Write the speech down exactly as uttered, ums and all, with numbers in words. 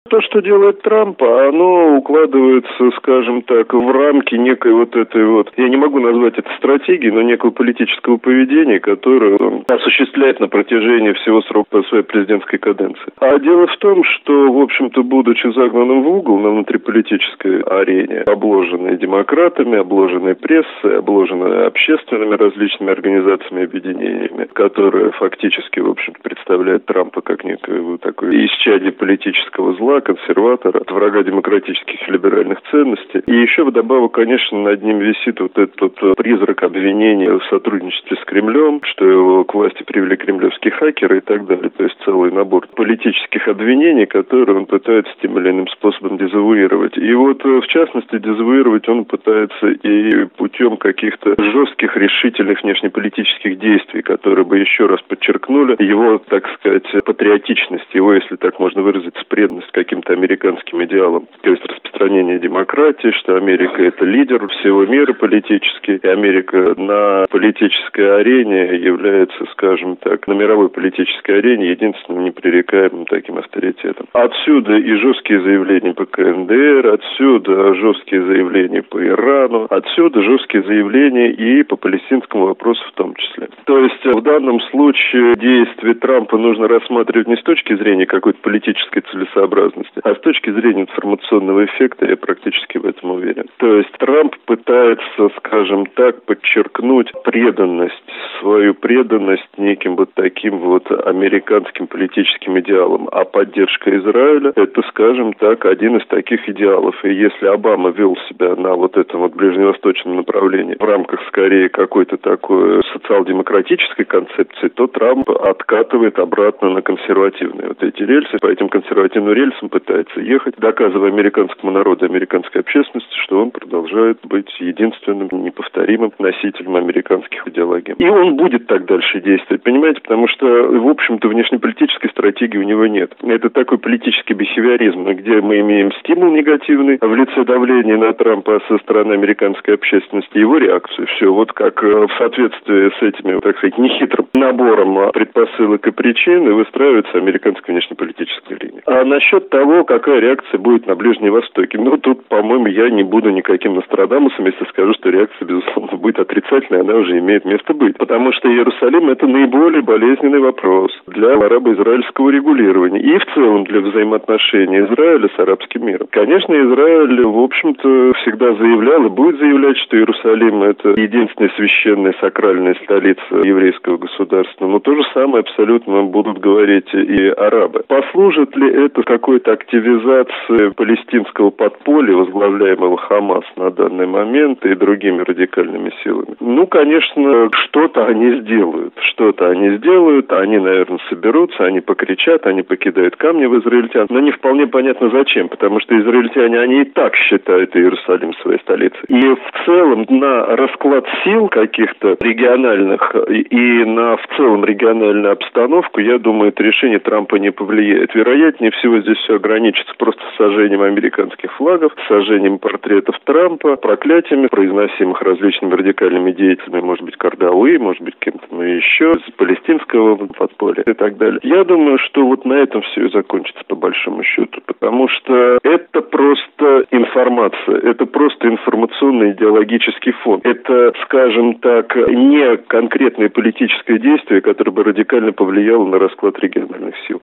То, что делает Трамп, оно укладывается, скажем так, в рамки некой вот этой вот, я не могу назвать это стратегией, но некого политического поведения, которое он осуществляет на протяжении всего срока своей президентской каденции. А дело в том, что, в общем-то, будучи загнанным в угол на внутриполитической арене, обложенной демократами, обложенной прессой, обложенной общественными различными организациями и объединениями, которые фактически, в общем-то, представляют Трампа как некое такое исчадие политического зла, консерватора, врага демократических и либеральных ценностей. И еще вдобавок, конечно, над ним висит вот этот вот призрак обвинения в сотрудничестве с Кремлем, что его к власти привели кремлевские хакеры и так далее. То есть целый набор политических обвинений, которые он пытается тем или иным способом дезавуировать. И вот, в частности, дезавуировать он пытается и путем каких-то жестких, решительных внешнеполитических действий, которые бы еще раз подчеркнули его, так сказать, патриотичность, его, если так можно выразиться, преданность каким-то американским идеалам. То есть распространение демократии, что Америка – это лидер всего мира политический, и Америка на политической арене является, скажем так, на мировой политической арене единственным непререкаемым таким авторитетом. Отсюда и жесткие заявления по ка эн дэ эр, отсюда жесткие заявления по Ирану, отсюда жесткие заявления и по палестинскому вопросу в том числе. То есть в данном случае действия Трампа нужно рассматривать не с точки зрения какой-то политической целесообразности, а с точки зрения информационного эффекта, я практически в этом уверен. То есть Трамп пытается, скажем так, подчеркнуть преданность, свою преданность неким вот таким вот американским политическим идеалам, а поддержка Израиля – это, скажем так, один из таких идеалов. И если Обама вел себя на вот этом вот ближневосточном направлении в рамках, скорее, какой-то такой социал-демократической концепции, то Трамп откатывает обратно на консервативные вот эти рельсы. По этим консервативным рельсам пытается ехать, доказывая американскому народу, американской общественности, что он продолжает быть единственным, неповторимым носителем американских идеологий. И он будет так дальше действовать, понимаете, потому что, в общем-то, внешнеполитической стратегии у него нет. Это такой политический бихевиоризм, где мы имеем стимул негативный в лице давления на Трампа со стороны американской общественности, его реакцию. Все, вот как в соответствии с этими, так сказать, нехитрым набором предпосылок и причин выстраивается американская внешнеполитическая линия. А насчет того, какая реакция будет на Ближнем Востоке, ну, тут, по-моему, я не буду никаким Нострадамусом, если скажу, что реакция, безусловно, будет отрицательной, она уже имеет место быть. Потому что Иерусалим – это наиболее болезненный вопрос для арабо-израильского регулирования и в целом для взаимоотношений Израиля с арабским миром. Конечно, Израиль, в общем-то, всегда заявлял и будет заявлять, что Иерусалим – это единственная священная сакральная столица еврейского государства. Но то же самое абсолютно будут говорить и арабы. Послужит ли это какой-то активизации палестинского подполья, возглавляемого Хамас на данный момент и другими радикальными силами? Ну, конечно, что-то они сделают. Что-то они сделают, они, наверное, соберутся, они покричат, они покидают камни в израильтян. Но не вполне понятно зачем, потому что израильтяне, они и так считают Иерусалим своей столицей. И в целом на расклад сил каких-то региональных и на в целом региональную обстановку, я думаю, это решение Трампа не повлияет. Вероятнее всего здесь все ограничится просто сожжением американских флагов, сожжением портретов Трампа, проклятиями, произносимых различными радикальными деятелями, может быть, Кардауи, может быть, кем-то ну, еще, из палестинского подполья и так далее. Я думаю, что вот на этом все и закончится по большому счету, потому что это просто информация, это просто информационный идеологический фон. Это, скажем так, не конкретное политическое действие, которое бы радикально повлияло на расклад региональных сил.